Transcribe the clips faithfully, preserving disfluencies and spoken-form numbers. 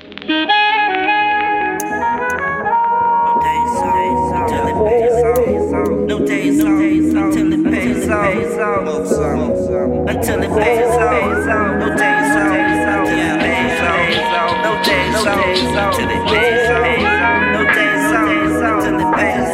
No days off until it pays off. Until it pays off. No days off until it pays off. No days off until it pays off. No days off until it pays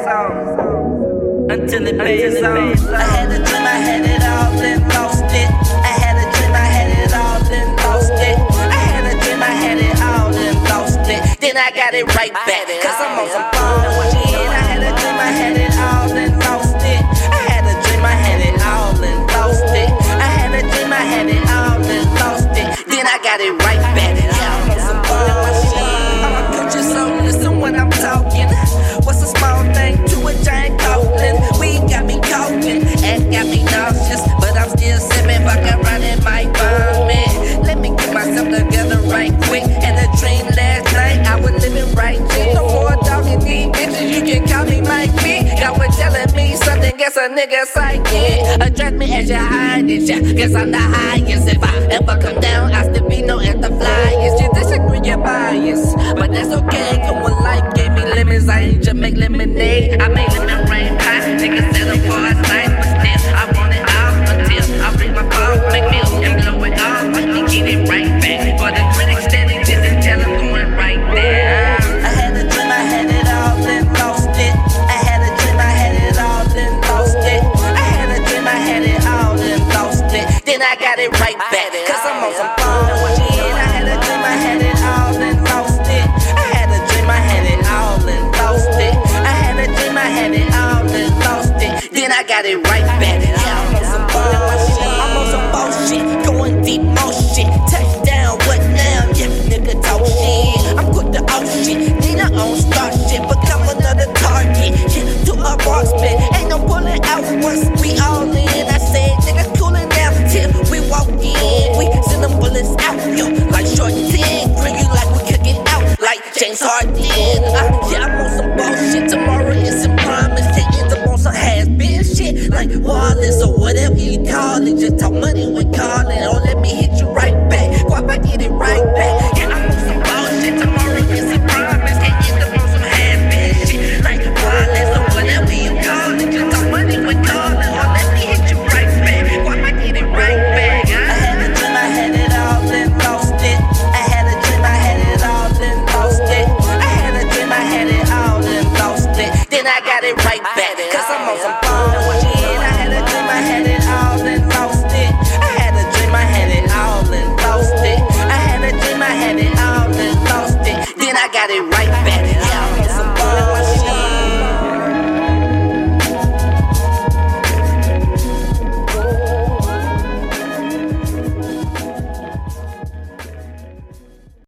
off. Until it pays off. I had a dream, I had it all and lost it. I had a dream, I had it all and lost it. I had a dream, I had it all and lost it. Then I got it right back, cause I'm on some bullshit. I had a dream, I had it all and lost it. I had a dream, I had it all and lost it. I had a dream, I had it all and lost it. Then I got it right back. Yeah, I'm on some bullshit. I'ma put you so listen when I'm talking. What's a small thing to a giant coffin? We got me coughing, and got me nauseous, but I'm still sipping vodka running my vomit. Let me get myself together right quick. And a dream last night, I was living right. No more talking these bitches, you can call me Mike B. Y'all were telling me something, guess a nigga psychic. Address me as your highest, yeah. Guess I'm the highest. If I ever come down, I still be known as the flyest. You disagree, you're biased, but that's okay. Cause when life gave me lemons, I ain't just make lemonade. I made lemon rain hot. Niggas set up for a night, but still I want it all until I bring my car, make milk and blow it all. I can get it right back. For the critics standing didn't tell them going right there. I had a dream, I had it all and lost it. I had a dream, I had it all and lost it. I had a dream, I had it all and lost it. Then I got it right back, cause I'm on some bullshit. I had a dream, I had it all and lost it. I had a dream, I had it all and lost it. I had a dream, I had it all and lost it. Then I got it right back. Yeah, I'm on some bullshit. I'm on some bullshit, going deep motion. Touchdown, what now? Yeah, nigga talk shit. I'm quick to off shit. Need a own start shit, become another target. Yeah, to a rock split. Ain't no pulling out once we all in. I said, nigga, cooling down till we walk in. We send them bullets out, yo, like short ten. Bring you like we cooking out, like James Harden. Uh, yeah, I'm on some bullshit. Tomorrow is a promise. They end up on some has-been shit, like Wallace or whatever you call it. Just talk money when calling. Or let me hit you right back. Guap, I get it right back. Yeah, I'm on some bullshit. Tomorrow is a promise. They end up on some has-been shit, like Wallace or whatever you call it. Just talk money when calling. Or let me hit you right back. Guap, I get it right back. I had a dream, I had it all and lost it. I had a dream, I had it all and lost it. I had a dream, I had it all and lost it. Then I got it right back, cause I'm on some bullshit. I had a dream, I had it all and lost it. I had a dream, I had it all and lost it. I had a dream, I had it all and lost it. Then I got it right